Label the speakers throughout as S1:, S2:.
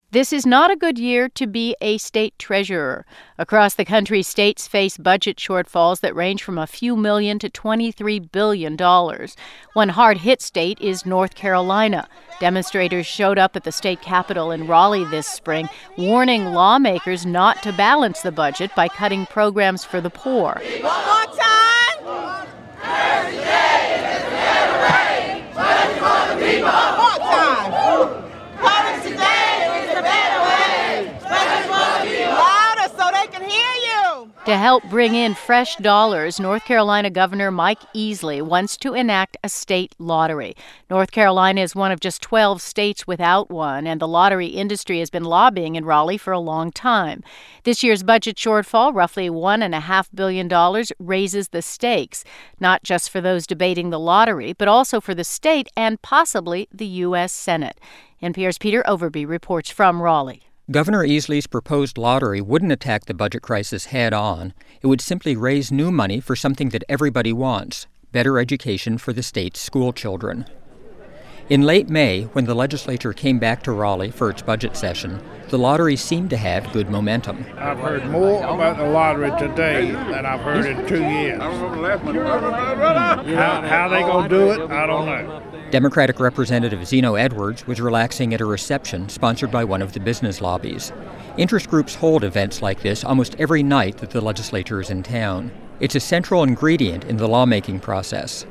S1: This is not a good year to be a state treasurer. Across the country, states face budget shortfalls that range from a few million to $23 billion. One hard-hit state is North Carolina. Demonstrators showed up at the state capitol in Raleigh this spring, warning lawmakers not to balance the budget by cutting programs for the poor.
S2: One more time. Every day is a better way. Budget for the people. One more time. Promise today is a better way. Budget for the people. Louder so they can hear you.
S1: To help bring in fresh dollars, North Carolina Governor Mike Easley wants to enact a state lottery. North Carolina is one of just 12 states without one, and the lottery industry has been lobbying in Raleigh for a long time. This year's budget shortfall, roughly $1.5 billion, raises the stakes, not just for those debating the lottery, but also for the state and possibly the U.S. Senate. NPR's Peter Overby reports from Raleigh.
S3: Governor Easley's proposed lottery wouldn't attack the budget crisis head-on. It would simply raise new money for something that everybody wants: better education for the state's school children. In late May, when the legislature came back to Raleigh for its budget session, the lottery seemed to have good momentum.
S4: I've heard more about the lottery today than I've heard in 2 years. How they going to do it, I don't know.
S3: Democratic Representative Zeno Edwards was relaxing at a reception sponsored by one of the business lobbies. Interest groups hold events like this almost every night that the legislature is in town. It's a central ingredient in the lawmaking process.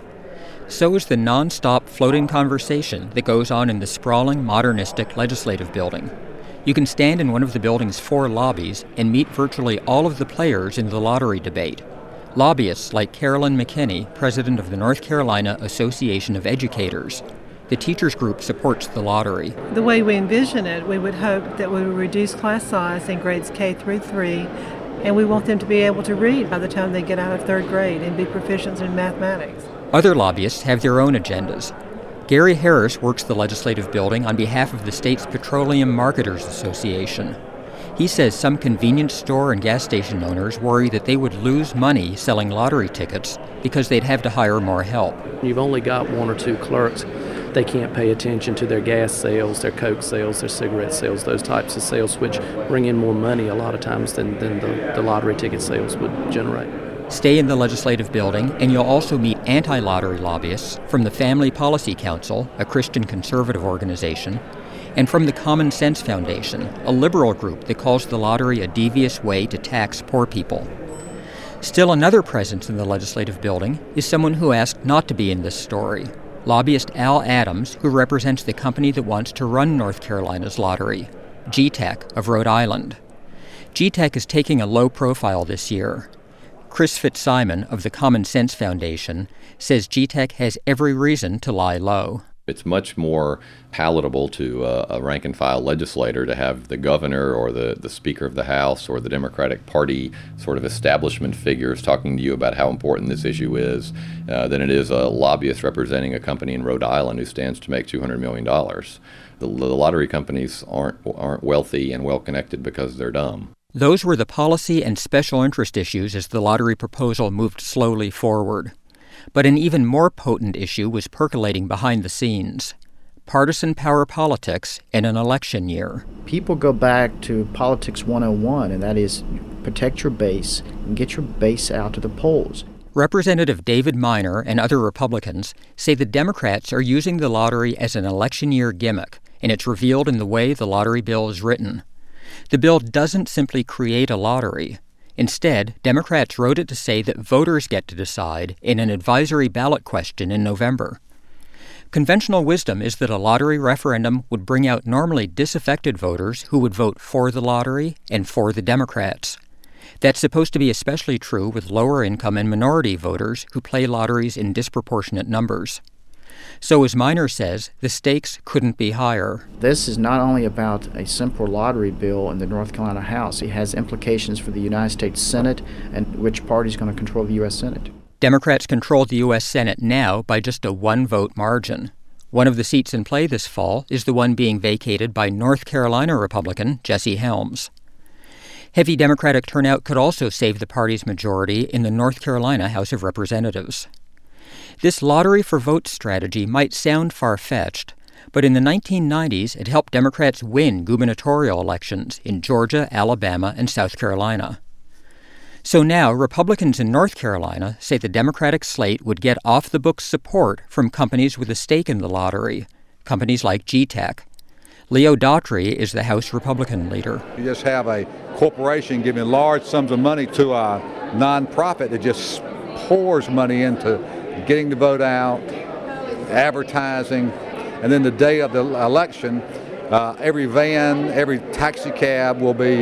S3: So is the nonstop floating conversation that goes on in the sprawling, modernistic legislative building. You can stand in one of the building's 4 lobbies and meet virtually all of the players in the lottery debate. Lobbyists like Carolyn McKinney, president of the North Carolina Association of Educators. The teachers group supports the lottery.
S5: The way we envision it, we would hope that we would reduce class size in grades K through 3, and we want them to be able to read by the time they get out of 3rd grade and be proficient in mathematics.
S3: Other lobbyists have their own agendas. Gary Harris works the legislative building on behalf of the state's Petroleum Marketers Association. He says some convenience store and gas station owners worry that they would lose money selling lottery tickets because they'd have to hire more help.
S6: You've only got 1 or 2 clerks. They can't pay attention to their gas sales, their Coke sales, their cigarette sales, those types of sales, which bring in more money a lot of times than the lottery ticket sales would generate.
S3: Stay in the legislative building, and you'll also meet anti-lottery lobbyists from the Family Policy Council, a Christian conservative organization, and from the Common Sense Foundation, a liberal group that calls the lottery a devious way to tax poor people. Still another presence in the legislative building is someone who asked not to be in this story: lobbyist Al Adams, who represents the company that wants to run North Carolina's lottery, GTEC of Rhode Island. GTEC is taking a low profile this year. Chris Fitzsimon of the Common Sense Foundation says GTEC has every reason to lie low.
S7: It's much more palatable to a rank-and-file legislator to have the governor or the Speaker of the House or the Democratic Party sort of establishment figures talking to you about how important this issue is than it is a lobbyist representing a company in Rhode Island who stands to make $200 million. The lottery companies aren't wealthy and well-connected because they're dumb.
S3: Those were the policy and special interest issues as the lottery proposal moved slowly forward. But an even more potent issue was percolating behind the scenes: partisan power politics in an election year.
S8: People go back to Politics 101, and that is protect your base and get your base out to the polls.
S3: Representative David Minor and other Republicans say the Democrats are using the lottery as an election year gimmick, and it's revealed in the way the lottery bill is written. The bill doesn't simply create a lottery. Instead, Democrats wrote it to say that voters get to decide in an advisory ballot question in November. Conventional wisdom is that a lottery referendum would bring out normally disaffected voters who would vote for the lottery and for the Democrats. That's supposed to be especially true with lower-income and minority voters who play lotteries in disproportionate numbers. So, as Minor says, the stakes couldn't be higher.
S8: This is not only about a simple lottery bill in the North Carolina House. It has implications for the United States Senate and which party is going to control the U.S. Senate.
S3: Democrats control the U.S. Senate now by just a 1-vote margin. One of the seats in play this fall is the one being vacated by North Carolina Republican Jesse Helms. Heavy Democratic turnout could also save the party's majority in the North Carolina House of Representatives. This lottery for votes strategy might sound far-fetched, But in the 1990s, it helped Democrats win gubernatorial elections in Georgia, Alabama, and South Carolina. So now, Republicans in North Carolina say the Democratic slate would get off-the-books support from companies with a stake in the lottery, companies like G-Tech. Leo Daughtry is the House Republican leader.
S9: You just have a corporation giving large sums of money to a nonprofit that just pours money into getting the vote out, advertising, and then the day of the election, every van, every taxi cab will be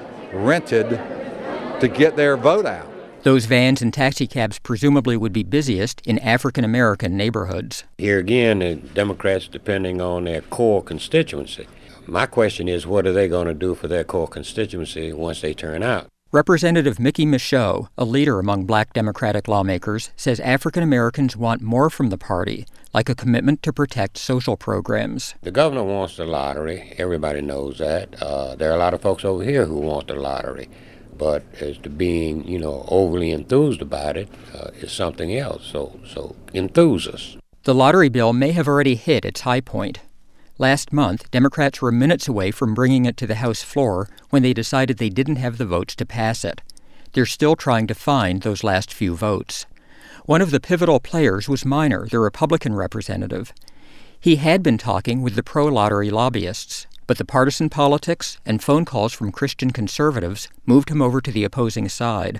S9: rented to get their vote out.
S3: Those vans and taxicabs presumably would be busiest in African-American neighborhoods.
S10: Here again, the Democrats depending on their core constituency. My question is, what are they going to do for their core constituency once they turn out?
S3: Representative Mickey Michaud, a leader among black Democratic lawmakers, says African-Americans want more from the party, like a commitment to protect social programs.
S10: The governor wants the lottery. Everybody knows that. There are a lot of folks over here who want the lottery. But as to being, overly enthused about it is something else. So enthuse us.
S3: The lottery bill may have already hit its high point. Last month, Democrats were minutes away from bringing it to the House floor when they decided they didn't have the votes to pass it. They're still trying to find those last few votes. One of the pivotal players was Minor, the Republican representative. He had been talking with the pro-lottery lobbyists, but the partisan politics and phone calls from Christian conservatives moved him over to the opposing side.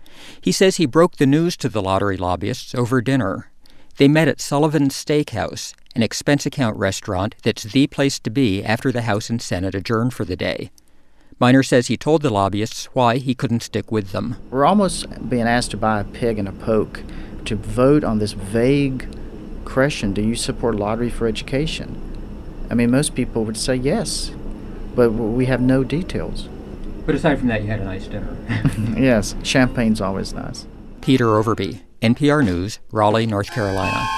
S3: He says he broke the news to the lottery lobbyists over dinner. They met at Sullivan's Steakhouse, an expense account restaurant that's the place to be after the House and Senate adjourn for the day. Minor says he told the lobbyists why he couldn't stick with them.
S8: We're almost being asked to buy a pig in a poke to vote on this vague question, do you support lottery for education? I mean, most people would say yes, but we have no details.
S3: But aside from that, you had a nice dinner.
S8: Yes, champagne's always nice.
S3: Peter Overby, NPR News, Raleigh, North Carolina.